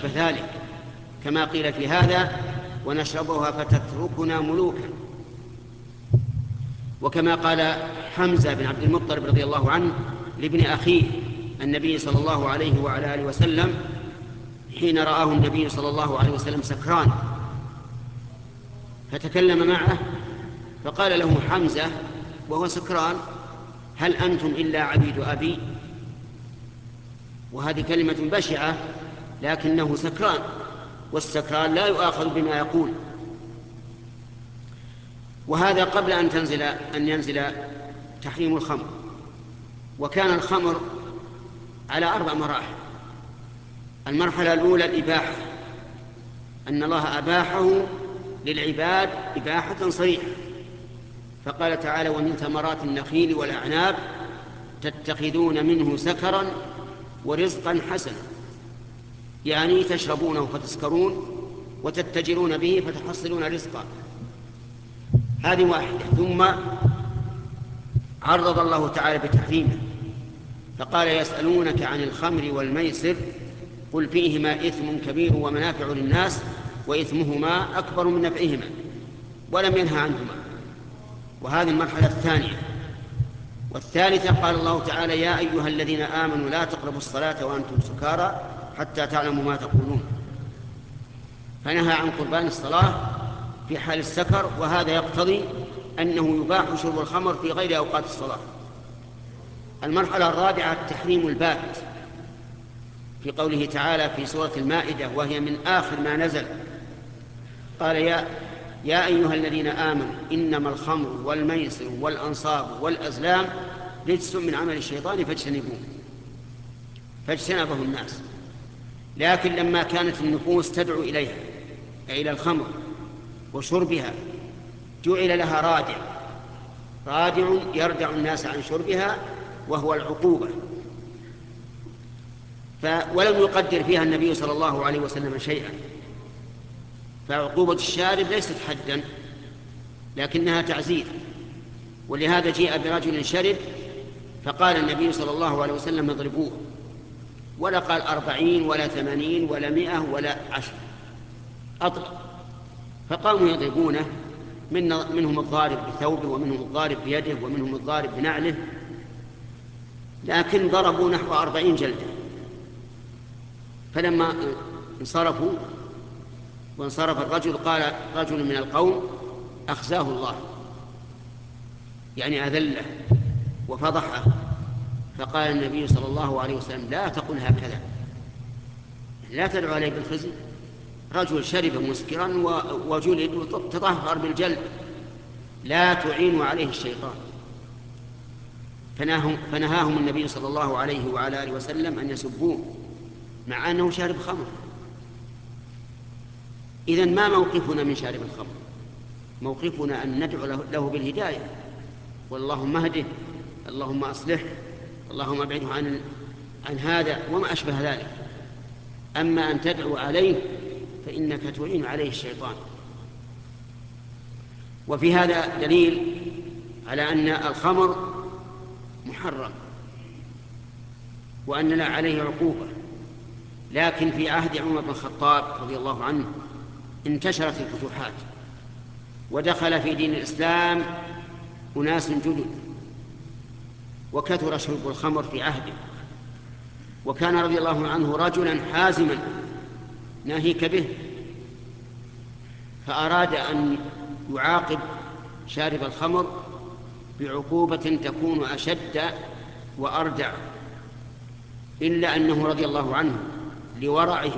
أشبه ذلك، كما قيل في هذا: ونشربها فتتركنا ملوكا. وكما قال حمزة بن عبد المطلب رضي الله عنه لابن أخيه النبي صلى الله عليه وعلى آله وسلم حين رآه النبي صلى الله عليه وسلم سكران، فتكلم معه فقال له حمزة وهو سكران: هل أنتم إلا عبيد أبي؟ وهذه كلمة بشعة، لكنه سكران، والسكران لا يؤاخذ بما يقول. وهذا قبل أن ينزل تحريم الخمر. وكان الخمر على 4 مراحل. المرحلة الأولى الإباحة، أن الله أباحه للعباد إباحة صريحة، فقال تعالى: ومن ثمرات النخيل والأعناب تتخذون منه سكرا ورزقا حسنا، يعني تشربونه فتسكرون وتتجرون به فتحصلون رزقا. هذه واحدة. ثم عرض الله تعالى بتحريمه فقال: يسألونك عن الخمر والميسر قل فيهما إثم كبير ومنافع للناس وإثمهما أكبر من نفعهما، ولم ينهى عنهما. وهذه المرحلة الثانية. والثالثة قال الله تعالى: يا أيها الذين آمنوا لا تقربوا الصلاة وأنتم سكارى حتى تعلموا ما تقولون، فنهى عن قربان الصلاة في حال السكر، وهذا يقتضي أنه يباح شرب الخمر في غير أوقات الصلاة. المرحلة الرابعة التحريم البات، في قوله تعالى في سورة المائدة وهي من آخر ما نزل: قال: يا أيها الذين آمنوا إنما الخمر والميسر والأنصاب والأزلام رجس من عمل الشيطان فاجتنبه الناس. لكن لما كانت النفوس تدعو إليها، إلى الخمر وشربها، جعل لها رادع يردع الناس عن شربها، وهو العقوبة. ولم يقدر فيها النبي صلى الله عليه وسلم شيئا، فعقوبة الشارب ليست حدا لكنها تعزير. ولهذا جاء برجل شرب فقال النبي صلى الله عليه وسلم: اضربوه، ولا قال 40 ولا 80 ولا 100 ولا 10، أطلق. فقاموا يضربونه، منهم الضارب بثوبه ومنهم الضارب بيده ومنهم الضارب بنعله، لكن ضربوا نحو 40 جلدة. فلما انصرفوا وانصرف الرجل قال رجل من القوم: أخزاه الله، يعني أذله وفضحه. فقال النبي صلى الله عليه وسلم: لا تقل هكذا، لا تدعو عليه بالخزي، رجل شرب مسكرا وجلد وتطهر بالجلد، لا تعين عليه الشيطان. فنهاهم النبي صلى الله عليه وعلى آله وسلم أن يسبوه مع أنه شارب خمر. إذن ما موقفنا من شارب الخمر؟ موقفنا أن ندعو له بالهداية، واللهم اهده، اللهم أصلح، اللهم ابعده عن هذا وما أشبه ذلك. أما أن تدعو عليه فإنك تعين عليه الشيطان. وفي هذا دليل على أن الخمر محرم وأن لا عليه عقوبة. لكن في عهد عمر بن الخطاب رضي الله عنه انتشرت الفتوحات ودخل في دين الإسلام أناس جدد، وكثر شرب الخمر في عهده. وكان رضي الله عنه رجلا حازما ناهيك به، فأراد أن يعاقب شارب الخمر بعقوبة تكون أشد وأردع، إلا أنه رضي الله عنه لورعه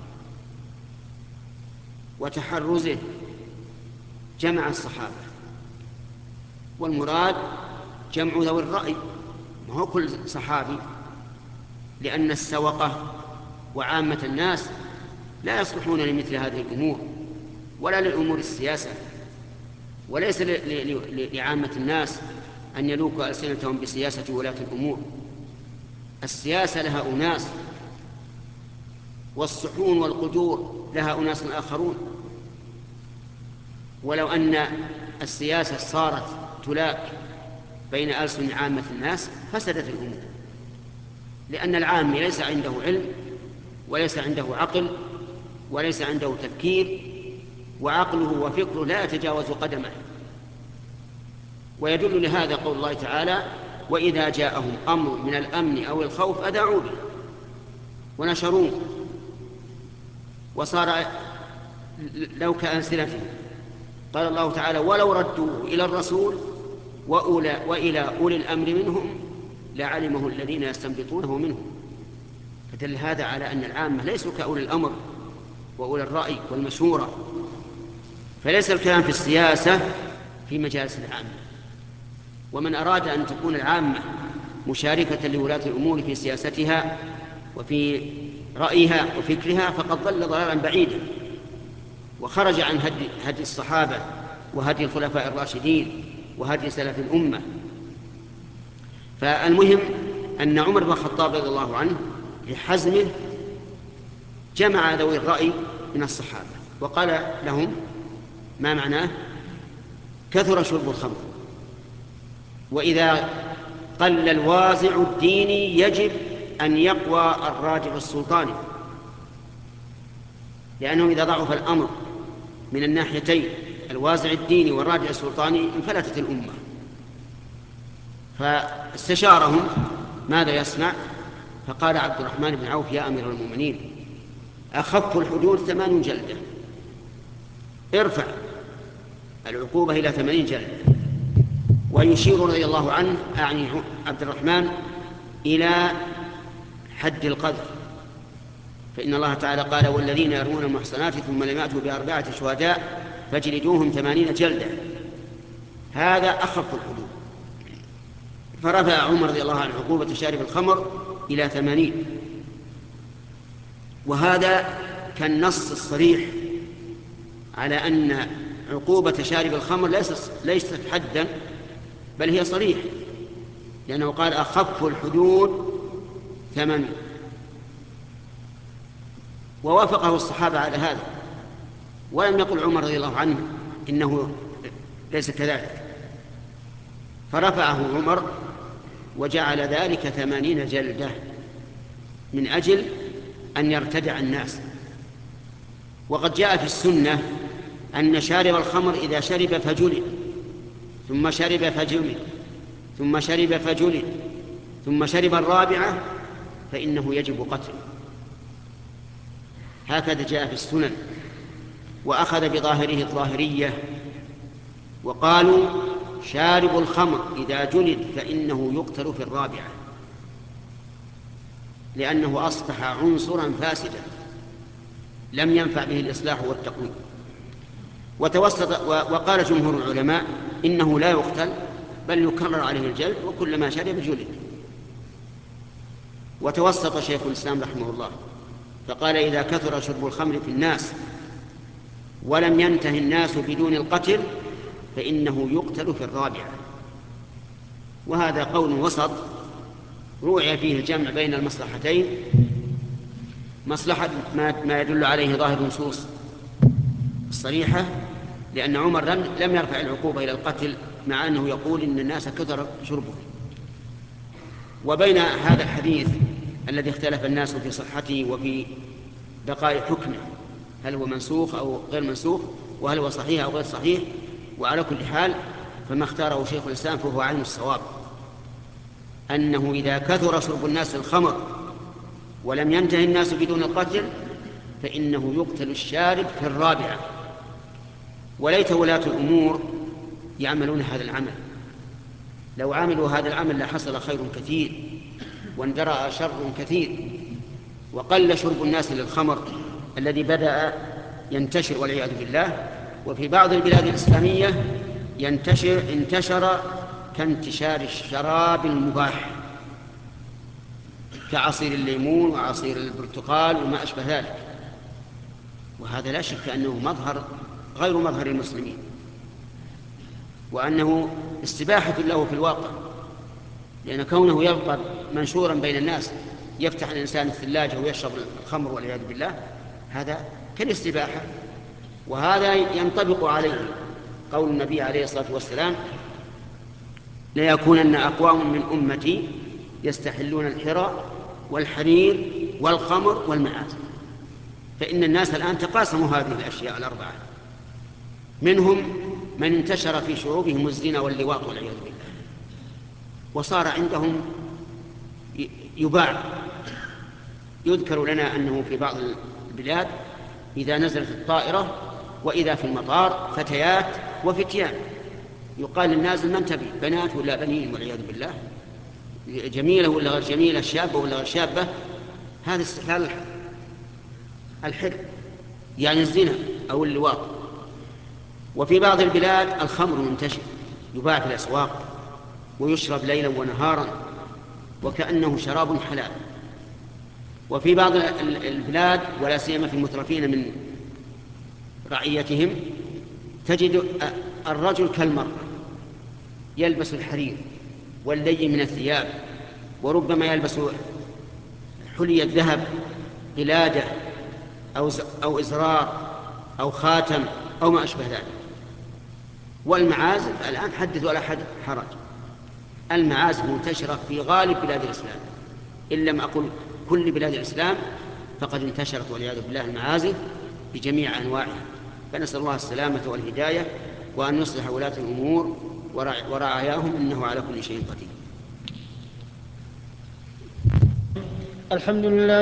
وتحرزه جمع الصحابة. والمراد جمع ذوي الرأي، ما هو كل صحابي، لأن السوقة وعامة الناس لا يصلحون لمثل هذه الأمور ولا للأمور السياسة، وليس لعامة الناس أن يلوكوا ألسنتهم بسياسة ولاة الأمور. السياسة لها أناس، والصحون والقدور لها أناس آخرون. ولو أن السياسة صارت تلاك بين ألسن عامة الناس فسدت الأمور، لأن العام ليس عنده علم وليس عنده عقل وليس عنده تفكير، وعقله وفكره لا يتجاوز قدمه. ويدل لهذا قول الله تعالى: وإذا جاءهم أمر من الأمن أو الخوف أذاعوا به ونشروه وصار لو كألسنتهم. قال الله تعالى: ولو ردوه إلى الرسول وإلى أولي الأمر منهم لعلمه الذين يستنبطونه منهم. فدل هذا على أن العامة ليسوا كأولي الأمر وأولي الرأي والمشورة. فليس الكلام في السياسة في مجالس العامة. ومن أراد أن تكون العامة مشاركة لولاة الأمور في سياستها وفي رأيها وفكرها فقد ضل ضلالا بعيدا وخرج عن هدي الصحابة وهدي الخلفاء الراشدين وهدي سلف الأمة. فالمهم أن عمر بن الخطاب رضي الله عنه بحزمه جمع ذوي الرأي من الصحابة وقال لهم ما معناه: كثر شرب الخمر، وإذا قل الوازع الديني يجب أن يقوى الراجع السلطاني، لأنه إذا ضعف الأمر من الناحيتين الوازع الديني والراجع السلطاني انفلتت الأمة. فاستشارهم ماذا يصنع، فقال عبد الرحمن بن عوف: يا أمير المؤمنين، أخف الحدود 8 جلدة، ارفع العقوبة إلى 80 جلدة. ويشير رضي الله عنه أعني عبد الرحمن إلى حد القذف، فإن الله تعالى قال: والذين يرمون المحصنات ثم لم يأتوا ب4 شهداء فاجلدوهم 80 جلدة. هذا أخف الحدود. فرفع عمر رضي الله عنه عقوبة شارب الخمر إلى 80. وهذا كالنص الصريح على أن عقوبة شارب الخمر ليست حدا، بل هي صريح، لأنه قال: أخف الحدود 8. ووافقه الصحابة على هذا، ولم يقل عمر رضي الله عنه إنه ليس كذلك، فرفعه عمر وجعل ذلك 80 جلدة من أجل أن يرتدع الناس. وقد جاء في السنة أن شارب الخمر إذا شرب فجلد، ثم شرب فجلد، ثم شرب فجلد، ثم شرب الرابعة فإنه يجب قتله. هكذا جاء في السنن. وأخذ بظاهره الظاهرية وقالوا: شارب الخمر إذا جلد فإنه يقتل في الرابعة، لأنه أصبح عنصرا فاسدا لم ينفع به الإصلاح والتقويم. وقال جمهور العلماء إنه لا يقتل بل يكرر عليه الجلد، وكلما شرب جلد. وتوسط شيخ الإسلام رحمه الله فقال: إذا كثر شرب الخمر في الناس ولم ينتهي الناس بدون القتل فإنه يقتل في الرابعة. وهذا قول وسط روعي فيه الجمع بين المصلحتين، مصلحة ما يدل عليه ظاهر النصوص الصريحة، لأن عمر لم يرفع العقوبة إلى القتل مع أنه يقول إن الناس كثر شربه، وبين هذا الحديث الذي اختلف الناس في صحته وفي بقاء حكمه، هل هو منسوخ أو غير منسوخ، وهل هو صحيح أو غير صحيح. وعلى كل حال فما اختاره شيخ الإسلام فهو عين الصواب، أنه إذا كثر شرب الناس الخمر ولم ينتهي الناس بدون القتل فإنه يقتل الشارب في الرابعة. وليت ولاة الأمور يعملون هذا العمل، لو عملوا هذا العمل لحصل خير كثير واندرأ شر كثير، وقل شرب الناس للخمر الذي بدأ ينتشر والعياذ بالله. وفي بعض البلاد الإسلامية انتشر كانتشار الشراب المباح كعصير الليمون وعصير البرتقال وما أشبه ذلك، وهذا لا شك أنه مظهر غير مظهر المسلمين، وأنه استباحة له في الواقع، لأن كونه يبقى منشورا بين الناس يفتح الإنسان الثلاجة ويشرب الخمر والعياذ بالله، هذا كالاستباحة. وهذا ينطبق عليه قول النبي عليه الصلاة والسلام: ليكونن أقوام من أمتي يستحلون الحرى والحرير والخمر والمعازف. فإن الناس الآن تقاسموا هذه الأشياء الأربعة، منهم من انتشر في شعوبهم الزنا واللواط والعياذ بالله، وصار عندهم يباع. يذكر لنا أنه في بعض البلاد إذا نزلت الطائرة وإذا في المطار فتيات وفتيان، يقال للنازل من تبي، بنات ولا بنين والعياذ بالله، جميلة ولا غير جميلة، شابة ولا غير شابة. هذا استحلال الحر، يعني الزنا أو اللواط. وفي بعض البلاد الخمر منتشر، يباع في الأسواق ويشرب ليلا ونهارا وكأنه شراب حلال. وفي بعض البلاد ولا سيما في المترفين من رعيتهم تجد الرجل كالمرأة، يلبس الحرير واللي من الثياب، وربما يلبس حلي الذهب، قلادة أو إزرار أو خاتم أو ما أشبه ذلك. والمعازف الآن حدث ولا حرج، المعازف منتشرة في غالب بلاد الإسلام، إن لم أقل كل بلاد الإسلام، فقد انتشرت والعياذ بالله المعازف بجميع أنواعها. فنسأل الله السلامة والهداية، وأن يصلح ولاة الأمور ورعاياهم، إنه على كل شيء قدير. الحمد لله.